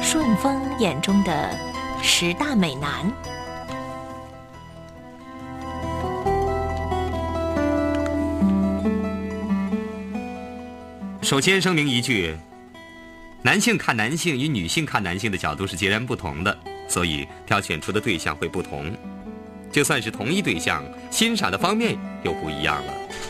顺风眼中的10大美男。 首先声明一句，男性看男性与女性看男性的角度是截然不同的，所以挑选出的对象会不同。就算是同一对象，欣赏的方面又不一样了。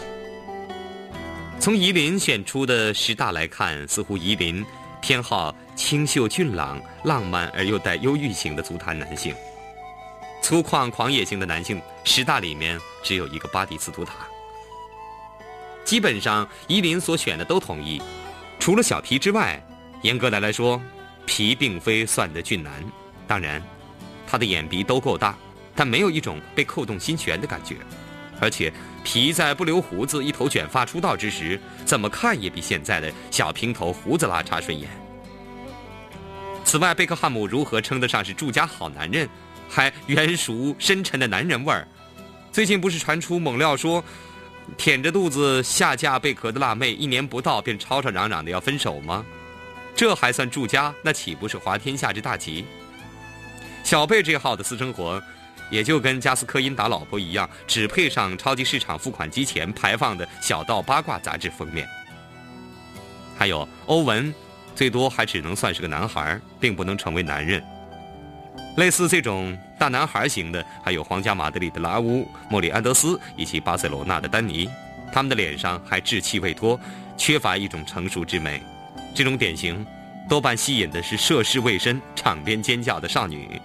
从夷陵选出的10大来看，似乎夷陵偏好清秀俊朗、浪漫而又带忧郁型的足坛男性。粗犷狂野型的男性10大里面只有一个巴蒂斯图塔。基本上夷陵所选的都统一，除了小皮之外，严格的来说，皮并非算得俊男。当然他的眼鼻都够大，但没有一种被扣动心弦的感觉。而且皮在不留胡子一头卷发出道之时，怎么看也比现在的小平头胡子拉碴顺眼。此外，贝克汉姆如何称得上是住家好男人，还圆熟深沉的男人味儿。最近不是传出猛料说，舔着肚子下嫁贝壳的辣妹1年不到便吵吵嚷嚷的要分手吗？这还算住家，那岂不是滑天下之大稽？小贝这号的私生活也就跟加斯科因打老婆一样，只配上超级市场付款机前排放的小道八卦杂志封面。还有欧文，最多还只能算是个男孩，并不能成为男人。类似这种大男孩型的还有皇家马德里的拉乌、莫里安德斯以及巴塞罗那的丹尼，他们的脸上还稚气未脱，缺乏一种成熟之美。这种典型多半吸引的是涉世未深、场边尖叫的少女。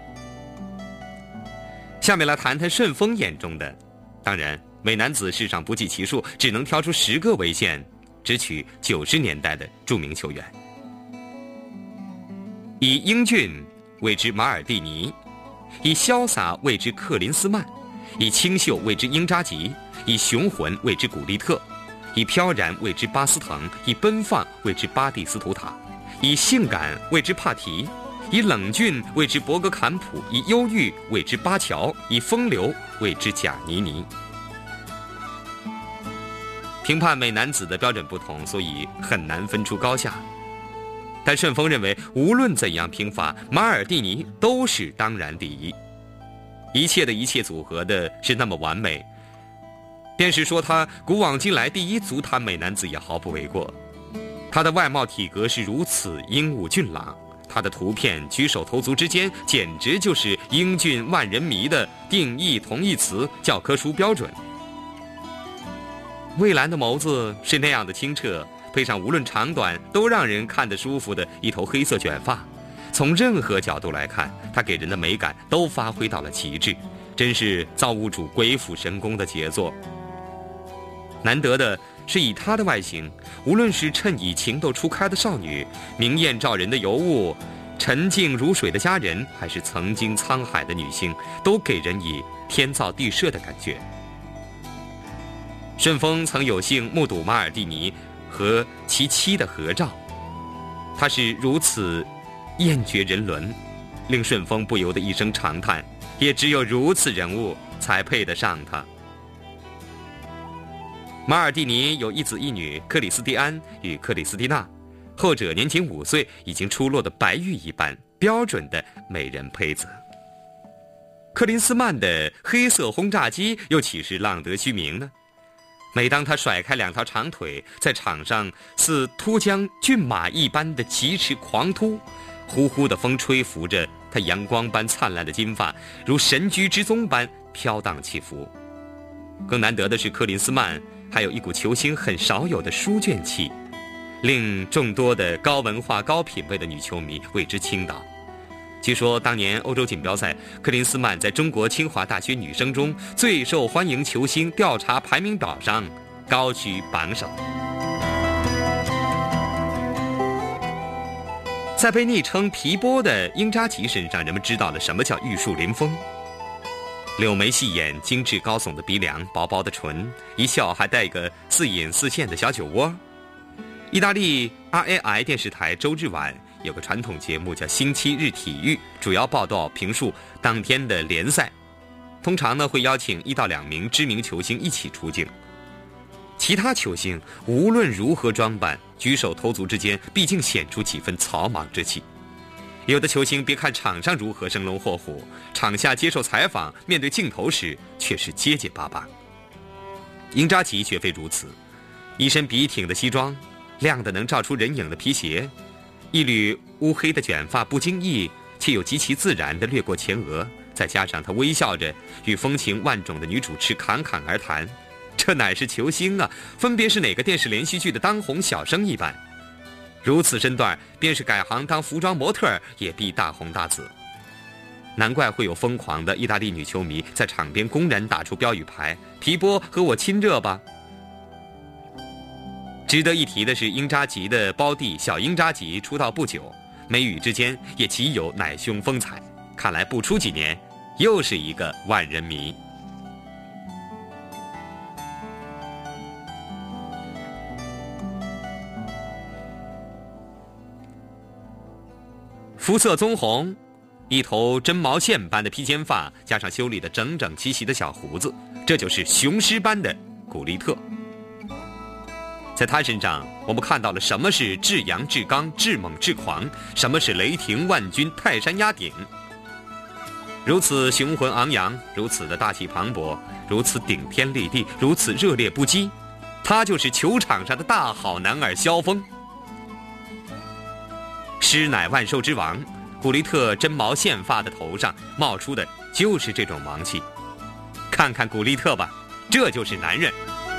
下面来谈谈顺风眼中的，当然美男子世上不计其数，只能挑出10个为限，只取90年代的著名球员。以英俊谓之马尔蒂尼，以潇洒谓之克林斯曼，以清秀谓之英扎吉，以雄浑谓之古利特，以飘然谓之巴斯滕，以奔放谓之巴蒂斯图塔，以性感谓之帕提，以冷峻谓之博格坎普，以忧郁谓之巴乔，以风流谓之贾尼尼。评判美男子的标准不同，所以很难分出高下。但顺风认为，无论怎样评法，马尔蒂尼都是当然第一。一切组合的是那么完美，便是说他古往今来第一足坛美男子也毫不为过。他的外貌体格是如此英武俊朗，他的图片举手投足之间简直就是英俊万人迷的定义同义词教科书标准。蔚蓝的眸子是那样的清澈，配上无论长短都让人看得舒服的一头黑色卷发，从任何角度来看，他给人的美感都发挥到了极致，真是造物主鬼斧神工的杰作。难得的是，以他的外形，无论是衬以情窦初开的少女，明艳照人的尤物，沉静如水的佳人，还是曾经沧海的女星，都给人以天造地设的感觉。顺风曾有幸目睹马尔蒂尼和其妻的合照，他是如此艳绝人伦，令顺风不由得一声长叹，也只有如此人物才配得上他。马尔蒂尼有一子一女，克里斯蒂安与克里斯蒂娜，后者年仅5岁，已经出落得白玉一般，标准的美人胚子。克林斯曼的黑色轰炸机又岂是浪得虚名呢？每当他甩开2条长腿，在场上似突将骏马一般的疾驰狂突，呼呼的风吹拂着他阳光般灿烂的金发，如神居之宗般飘荡起伏。更难得的是，克林斯曼还有一股球星很少有的书卷气，令众多的高文化高品位的女球迷为之倾倒。据说当年欧洲锦标赛，克林斯曼在中国清华大学女生中最受欢迎球星调查排名表上高居榜首。在被昵称皮波的英扎吉身上，人们知道了什么叫玉树临风。柳眉细眼，精致高耸的鼻梁，薄薄的唇，一笑还带个似隐似现的小酒窝。意大利 RAI 电视台周日晚有个传统节目叫星期日体育，主要报道评述当天的联赛，通常呢会邀请1到2名知名球星一起出镜。其他球星无论如何装扮，举手投足之间毕竟显出几分草莽之气。 有的球星别看场上如何生龙活虎，场下接受采访面对镜头时却是结结巴巴。英扎吉绝非如此，一身笔挺的西装，亮得能照出人影的皮鞋，一缕乌黑的卷发不经意却又极其自然地掠过前额，再加上他微笑着与风情万种的女主持侃侃而谈，这乃是球星啊，分别是哪个电视连续剧的当红小生一般。如此身段，便是改行当服装模特也必大红大紫。难怪会有疯狂的意大利女球迷在场边公然打出标语牌：“皮波和我亲热吧。”值得一提的是，英扎吉的胞弟小英扎吉出道不久，眉宇之间也极有奶兄风采，看来不出几年，又是一个万人迷。肤色棕红，一头针毛线般的披肩发，加上修理的整整齐齐的小胡子，这就是雄狮般的古利特。在他身上，我们看到了什么是至阳至刚、至猛至狂，什么是雷霆万钧、泰山压顶。如此雄浑昂扬，如此的大气磅礴，如此顶天立地，如此热烈不羁，他就是球场上的大好男儿萧峰。狮乃万兽之王，古利特针毛线发的头上冒出的就是这种王气。看看古利特吧，这就是男人。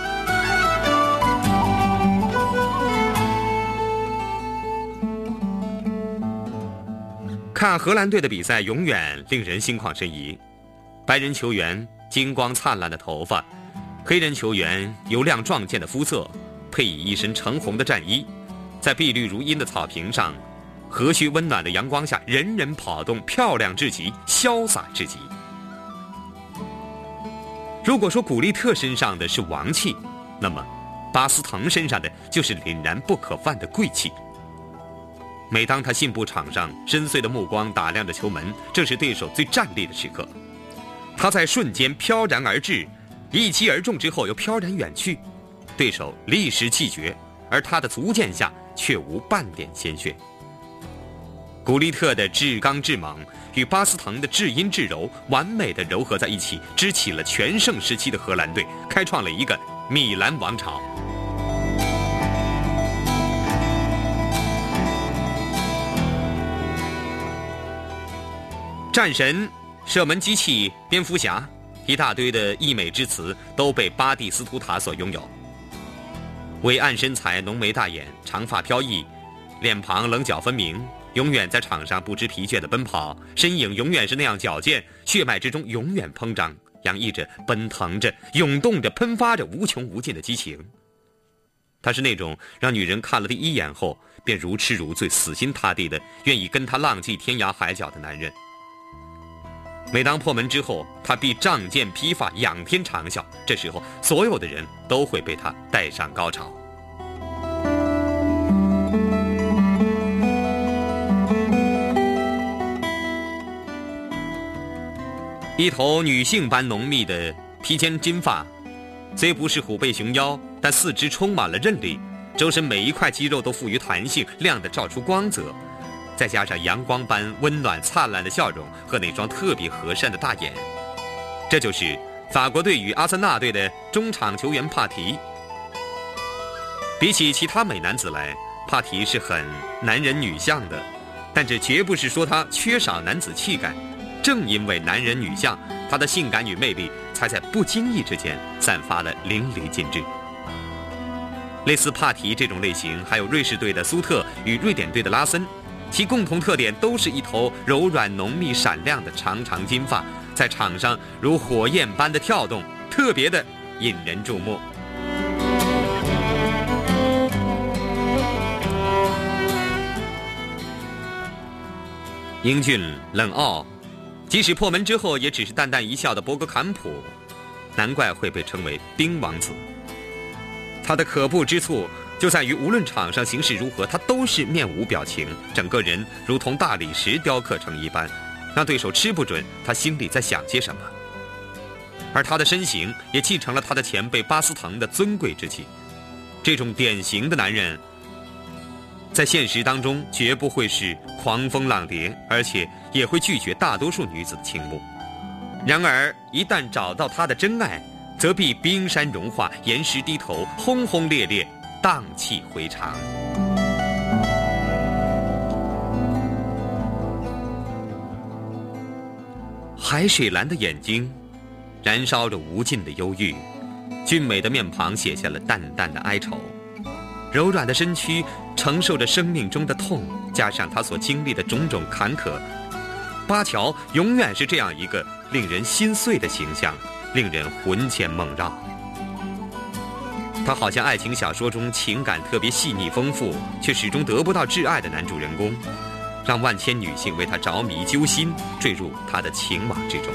看荷兰队的比赛永远令人心旷神怡，白人球员金光灿烂的头发，黑人球员油亮壮健的肤色，配以一身橙红的战衣，在碧绿如茵的草坪上，和煦温暖的阳光下，人人跑动，漂亮至极，潇洒至极。如果说古利特身上的是王气，那么巴斯滕身上的就是凛然不可犯的贵气。每当他信步场上，深邃的目光打量着球门，正是对手最站立的时刻。他在瞬间飘然而至，一击而中之后又飘然远去，对手立时气绝，而他的足剑下却无半点鲜血。古利特的至刚至猛与巴斯滕的至阴至柔完美的糅合在一起，支起了全盛时期的荷兰队，开创了一个米兰王朝。战神、射门机器、蝙蝠侠，一大堆的溢美之词都被巴蒂斯图塔所拥有。伟岸身材，浓眉大眼，长发飘逸，脸庞棱角分明，永远在场上不知疲倦地奔跑，身影永远是那样矫健，血脉之中永远膨胀，洋溢着、奔腾着、涌动着、喷发着无穷无尽的激情。他是那种让女人看了第一眼后便如痴如醉、死心塌地的愿意跟他浪迹天涯海角的男人。每当破门之后，他必仗剑披发，仰天长啸，这时候所有的人都会被他带上高潮。一头女性般浓密的披肩金发，虽不是虎背熊腰，但四肢充满了韧力，周身每一块肌肉都富于弹性，亮得照出光泽，再加上阳光般温暖灿烂的笑容和那双特别和善的大眼，这就是法国队与阿森纳队的中场球员帕提。比起其他美男子来，帕提是很男人女相的，但这绝不是说他缺少男子气概，正因为男人女相，他的性感与魅力才在不经意之间散发得淋漓尽致。类似帕提这种类型，还有瑞士队的苏特与瑞典队的拉森，其共同特点都是一头柔软浓密闪亮的长长金发，在场上如火焰般的跳动，特别的引人注目。英俊冷傲，即使破门之后也只是淡淡一笑的博格坎普，难怪会被称为冰王子。他的可怖之处就在于无论场上形势如何，他都是面无表情，整个人如同大理石雕刻成一般，让对手吃不准他心里在想些什么。而他的身形也继承了他的前辈巴斯滕的尊贵之气。这种典型的男人在现实当中绝不会是狂风浪蝶，而且也会拒绝大多数女子的倾慕。然而一旦找到他的真爱，则必冰山融化，岩石低头，轰轰烈烈，荡气回肠。海水蓝的眼睛燃烧着无尽的忧郁，俊美的面庞写下了淡淡的哀愁，柔软的身躯承受着生命中的痛，加上他所经历的种种坎坷，巴乔永远是这样一个令人心碎的形象，令人魂牵梦绕。他好像爱情小说中情感特别细腻丰富，却始终得不到挚爱的男主人公，让万千女性为他着迷揪心，坠入他的情网之中。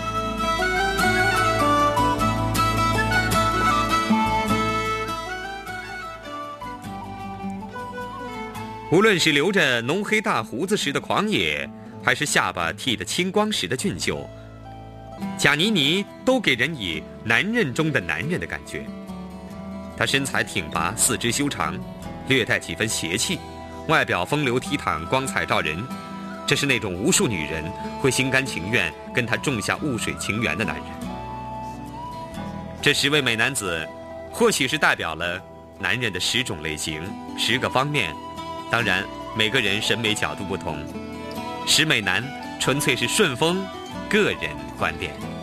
无论是留着浓黑大胡子时的狂野，还是下巴剃得青光时的俊秀，贾尼尼都给人以男人中的男人的感觉。他身材挺拔，四肢修长，略带几分邪气，外表风流倜傥，光彩照人。这是那种无数女人会心甘情愿跟他种下雾水情缘的男人。这10位美男子，或许是代表了男人的10种类型、10个方面。当然，每个人审美角度不同，10美男纯粹是顺丰个人观点。